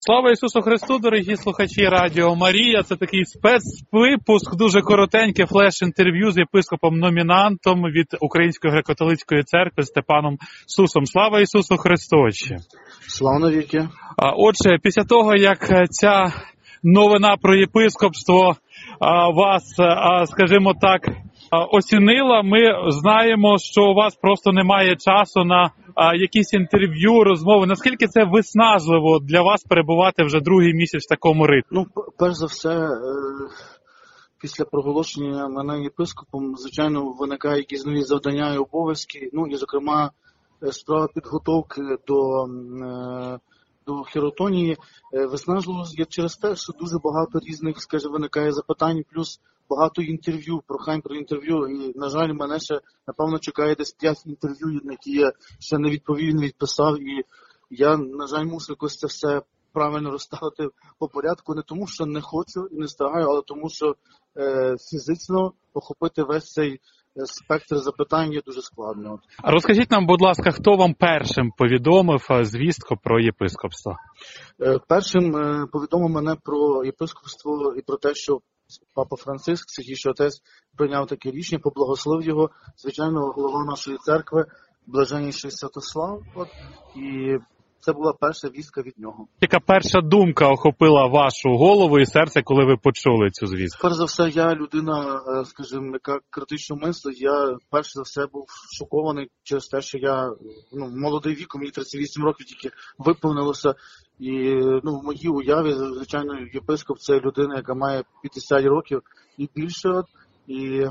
Слава Ісусу Христу, дорогі слухачі Радіо Марія. Це такий спецвипуск, дуже коротеньке флеш-інтерв'ю з єпископом-номінантом від Української греко-католицької церкви Степаном Сусом. Слава Ісусу Христу! Слава навіки! Отже, після того, як ця новина про єпископство вас, скажімо так, оцінила, ми знаємо, що у вас просто немає часу на якісь інтерв'ю, розмови. Наскільки це виснажливо для вас перебувати вже другий місяць в такому ритмі? Перш за все, після проголошення мене єпископом, звичайно, виникають якісь нові завдання і обов'язки. І, зокрема, справа підготовки до хіротонії виснажливо через те, що дуже багато різних, скажімо, виникає запитань, плюс багато інтерв'ю, прохань про інтерв'ю. І, на жаль, мене ще, напевно, чекає десь 5 інтерв'ю, на які я ще не відповів, не відписав. І я, на жаль, мусив якось це все правильно розставити по порядку. Не тому, що не хочу і не встигаю, але тому, що фізично охопити весь цей спектр запитань є дуже складно. А розкажіть нам, будь ласка, хто вам першим повідомив звістку про єпископство? Першим повідомив мене про єпископство і про те, що Папа Франциск, Святіший Отець, прийняв таке рішення, поблагословив його, звичайно, голова нашої церкви, блаженніший Святослав. І це була перша вістка від нього. Яка перша думка охопила вашу голову і серце, коли ви почули цю звістку? Перш за все, я людина, скажімо, яка критично мислить. Я перш за все був шокований через те, що я молодий віком, мені 38 років тільки виповнилося. І в моїй уяві, звичайно, єпископ – це людина, яка має 50 років і більше. І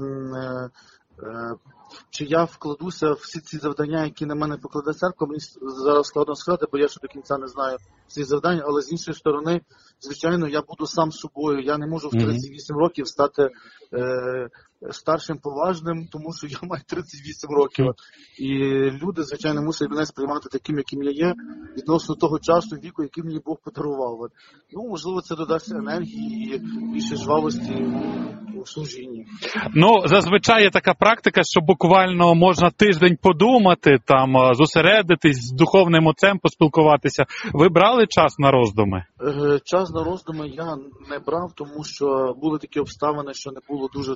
чи я вкладуся в всі ці завдання, які на мене покладе церква, мені зараз складно сказати, бо я ще до кінця не знаю ці завдання, але з іншої сторони, звичайно, я буду сам собою. Я не можу в 38 років стати старшим поважним, тому що я маю 38 років. І люди, звичайно, мусять мене сприймати таким, яким я є, відносно того часу, віку, який мені Бог подарував. Можливо, це додасть енергії і більше жвавості у служінні. Зазвичай є така практика, що буквально можна тиждень подумати, там зосередитись, з духовним отцем поспілкуватися. Ви брали час на роздуми? Час на роздуми я не брав, тому що були такі обставини, що не було дуже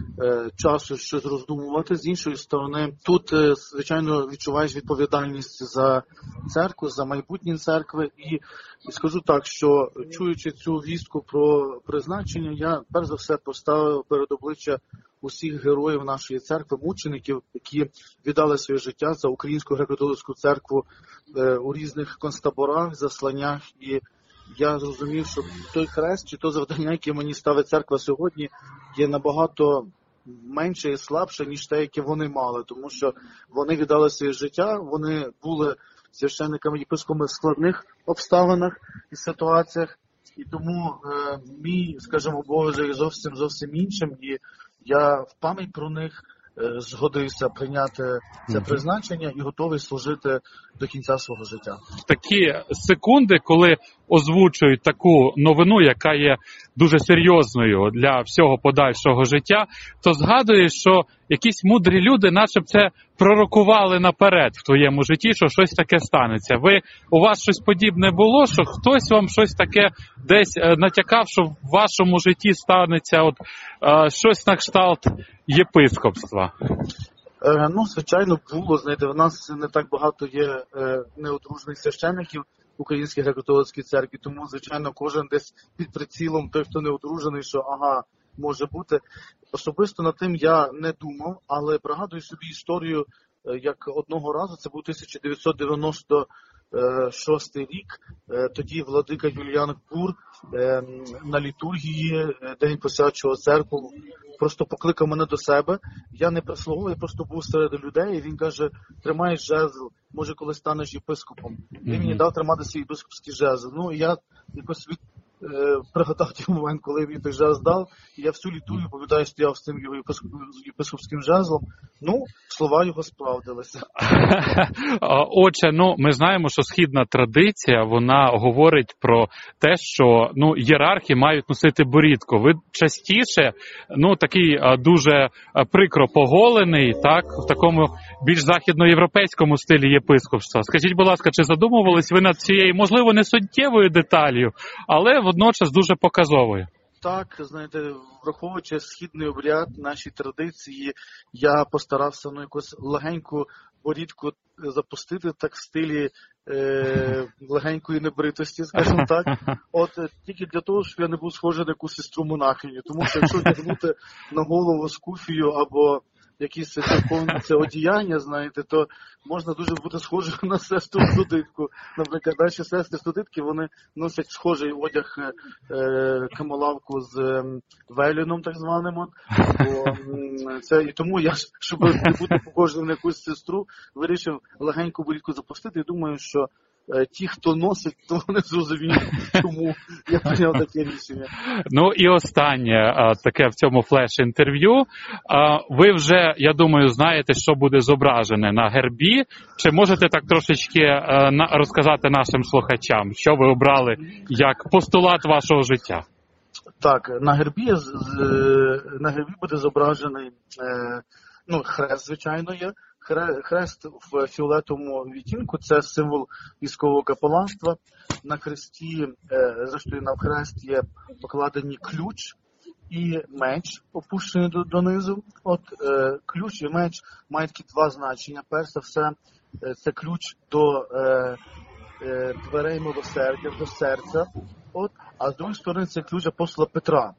часу щось роздумувати. З іншої сторони, тут, звичайно, відчуваєш відповідальність за церкву, за майбутнє церкви. І скажу так, що чуючи цю вістку про призначення, я перш за все поставив перед обличчя усіх героїв нашої церкви, мучеників, які віддали своє життя за Українську греко-католицьку церкву у різних концтаборах, засланнях. І я зрозумів, що той хрест чи то завдання, яке мені ставить церква сьогодні, є набагато менше і слабше, ніж те, яке вони мали. Тому що вони віддали своє життя, вони були священниками, єпископами в складних обставинах і ситуаціях. І тому мій, скажімо, обов'язок зовсім іншим. І я в пам'ять про них згодився прийняти це призначення і готовий служити до кінця свого життя. Такі секунди, коли озвучують таку новину, яка є дуже серйозною для всього подальшого життя, то згадуєш, що якісь мудрі люди наче б це пророкували наперед в твоєму житті, що щось таке станеться. У вас щось подібне було, що хтось вам щось таке десь натякав, що в вашому житті станеться щось на кшталт єпископства? Звичайно, було. Знаєте, в нас не так багато є неодружених священиків в Українській греко-католицькій церкві, тому, звичайно, кожен десь під прицілом, той, хто не одружений, що може бути. Особисто над тим я не думав, але пригадую собі історію, як одного разу, це був 1996 рік, тоді владика Юліан Кур на літургії, День посвячував церкву, просто покликав мене до себе. Я не прислуговував, я просто був серед людей, і він каже: тримай жезл, може коли станеш єпископом. Він мені дав тримати свій єпископський жезл. І я якось пригадав той момент, коли він той жезл дав, і я всю літургію, пам'ятаю, стояв з цим його єпископським жезлом. Ну, слова його справдилися. Отже, ми знаємо, що східна традиція, вона говорить про те, що ієрархи мають носити борідку. Ви частіше, такий дуже прикро поголений, так, в такому більш західноєвропейському стилі єпископства. Скажіть, будь ласка, чи задумувались ви над цією, можливо, не суттєвою деталлю, але водночас дуже показовою? Так, знаєте, враховуючи східний обряд, наші традиції, я постарався якусь легеньку борідку запустити, так в стилі легенької небритості, скажімо так. Тільки для того, щоб я не був схожий на якусь сестру монахиню. Тому що якщо вдягнути на голову скуфію або якісь церковне одіяння, знаєте, то можна дуже бути схожим на сестру студентку. Наприклад, наші сестри студентки, вони носять схожий одяг камолавку з веліном, так званим. І тому я, щоб не бути похожим на якусь сестру, вирішив легеньку борідку запустити. І думаю, що ті, хто носить, то вони зрозуміють, чому я прийняв таке рішення. І останнє таке в цьому флеш-інтерв'ю. Ви вже, я думаю, знаєте, що буде зображене на гербі. Чи можете так трошечки розказати нашим слухачам, що ви обрали як постулат вашого життя? Так, на гербі буде зображений хрест, звичайно, є. Хрест в фіолетовому відтінку – це символ військового капеланства. На хресті, зрештою, на хрест є покладені ключ і меч, опущений донизу. Ключ і меч мають такі два значення. Перш за все, це ключ до дверей милосердя, до серця. А з другої сторони, це ключ апостола Петра.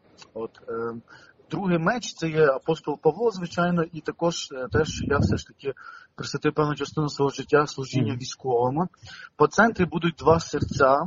Другий меч – це є апостол Павло, звичайно, і також теж я все ж таки присвятив певну частину свого життя служіння військовому. По центрі будуть два серця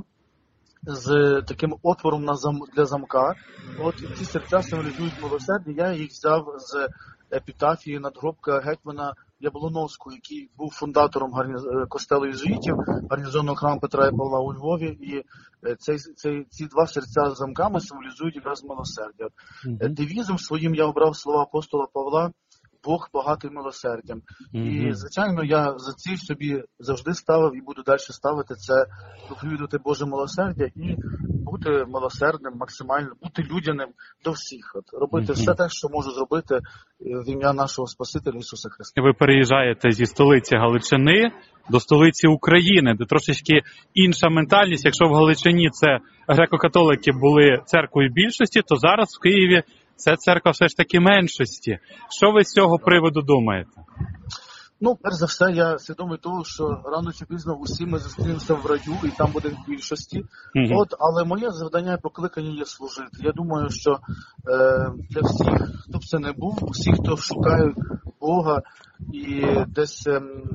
з таким отвором для замка. Ці серця символізують милосердя. Я їх взяв з епітафії надгробка гетьмана Яблоновського, який був фундатором костелу єзуїтів, гарнізонного храму Петра і Павла у Львові. І ці два серця з замками символізують якраз милосердя. Девізом своїм я обрав слова апостола Павла: Бог багатий милосердям. І, звичайно, я за ціль собі завжди ставив і буду далі ставити це: проповідувати Боже милосердя і бути милосердним, максимально, бути людяним до всіх. Робити все те, що можу зробити в ім'я нашого Спасителя Ісуса Христа. Ви переїжджаєте зі столиці Галичини до столиці України, де трошечки інша ментальність. Якщо в Галичині це греко-католики були церквою більшості, то зараз в Києві це церква все ж таки меншості. Що ви з цього приводу думаєте? Перш за все, я свідомий того, що рано чи пізно усі ми зустрінемося в раю, і там буде в більшості. Але моє завдання і покликання є служити. Я думаю, що для всіх, хто б це не був, усі, хто шукають Бога, і десь,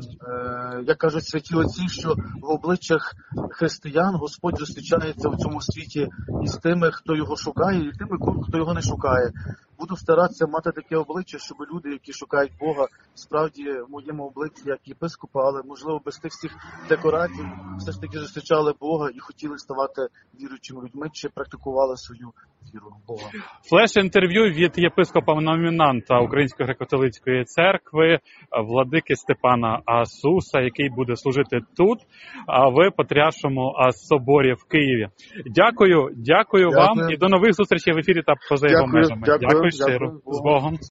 як кажуть святі отці, що в обличчях християн Господь зустрічається в цьому світі із тими, хто його шукає, і тими, хто його не шукає. Буду старатися мати таке обличчя, щоб люди, які шукають Бога, справді в моєму обличчі, як єпископа, але, можливо, без тих всіх декорацій, все ж таки зустрічали Бога і хотіли ставати віруючими людьми, чи практикували свою віру в Бога. Флеш-інтерв'ю від єпископа-номінанта Української греко-католицької церкви владики Степана Асуса, який буде служити тут, в Патріаршому соборі в Києві. Дякую вам і до нових зустрічей в ефірі та поза його межами. Дякую щиро. З Богом.